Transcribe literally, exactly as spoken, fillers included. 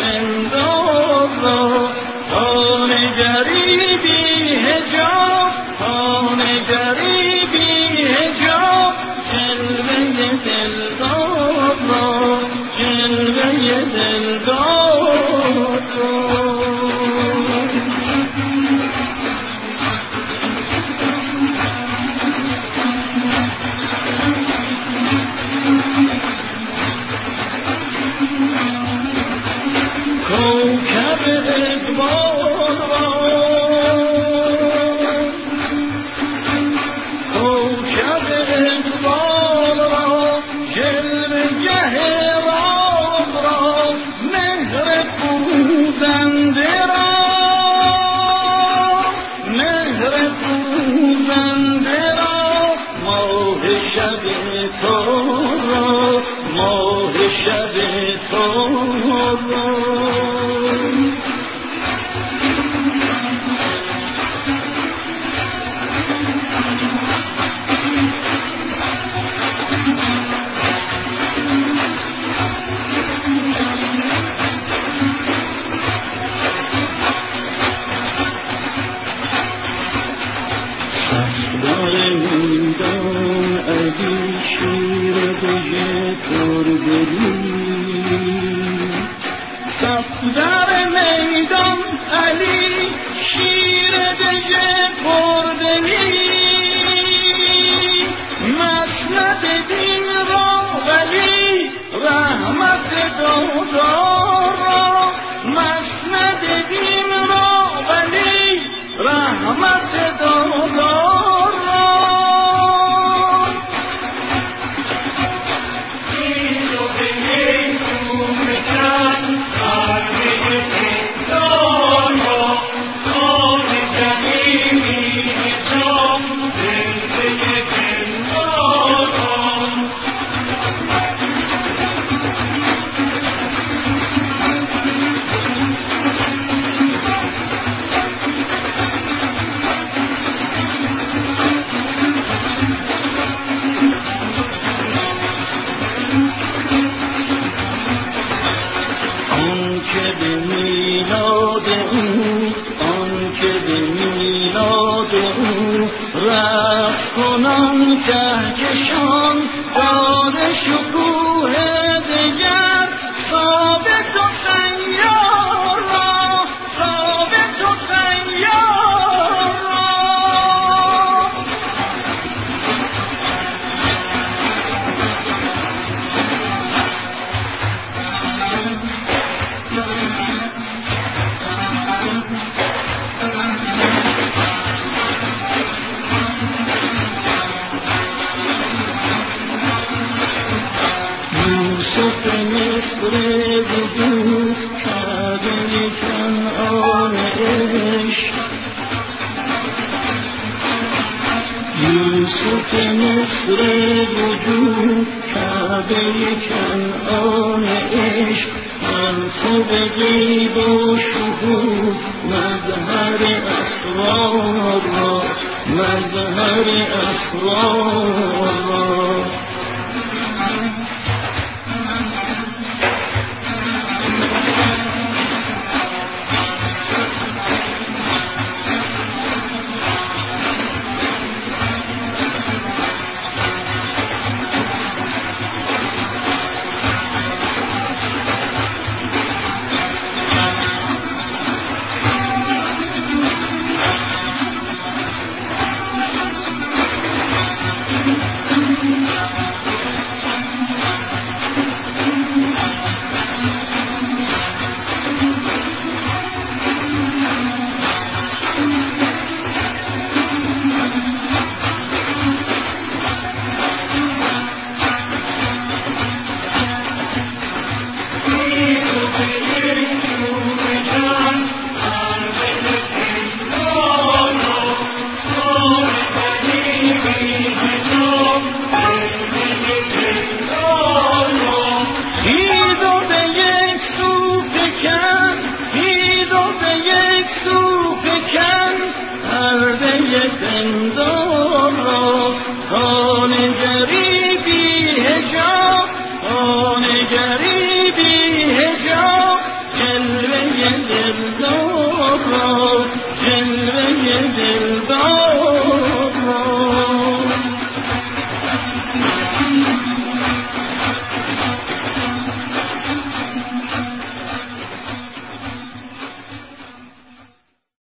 زندان را، تا نگری بی حجاب، تا نگری بی حجاب، جلوه دلدار را، جلوه دلدار را. کوکب اقبال را، کوکب اقبال را، جلوه‌گه راز را، مهر پوزنده را، مهر پوزنده را، ماه شب تو را، ماه شب تو را. صفدر میدان علی شیر دژ پردلی، صفدر میدان علی شیر دژ پردلی، مسند دین را ولی رحمت دادار را، مسند دین را ولی رحمت دادار را. این رو به یک رو بکن پرده زندان را، آن جمیلی حجاب زنده زندان را. آنکه به میلاد او، آنکه به میلاد او رفت کنان کهکشان، داد شکوه دگر ثابت و سیار را، ثابت و سیار را. یوسف مصر وجود کعبه کنعان عشق، یوسف مصر وجود کعبه کنعان عشق، پرتو غیب و شهود مظهر اسرار را، مظهر اسرار را. زندان را، تا نگری بی حجاب، تا نگری بی حجاب، را جلوه دلبر